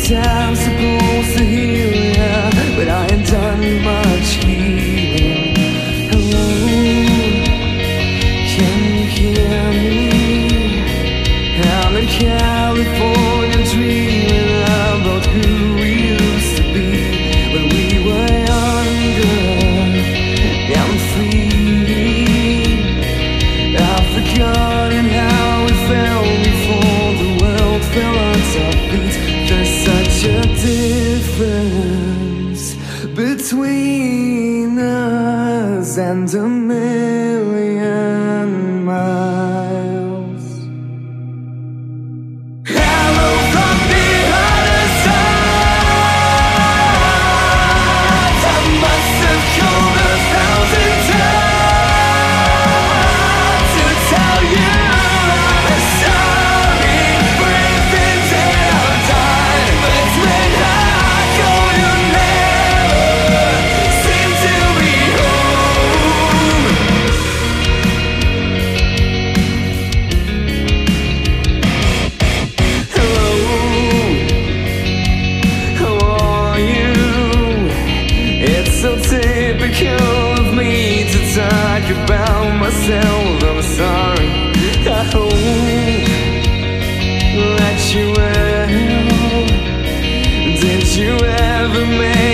I'm supposed to hear ya, but I ain't done much healing. Hello, can you hear me? I'm in California dreaming about who we used to be when we were younger and free. I've forgotten how it felt before the world fell on our feet. There's such a difference between us and a million miles. Hello from the other side. I must have called 1,000 times to tell you I'm sorry for everything that I've done. But when I call, you never seem to be home. Hello, how are you? It's so typical of me to talk about myself. I'm sorry, I hope that you will. Did you ever make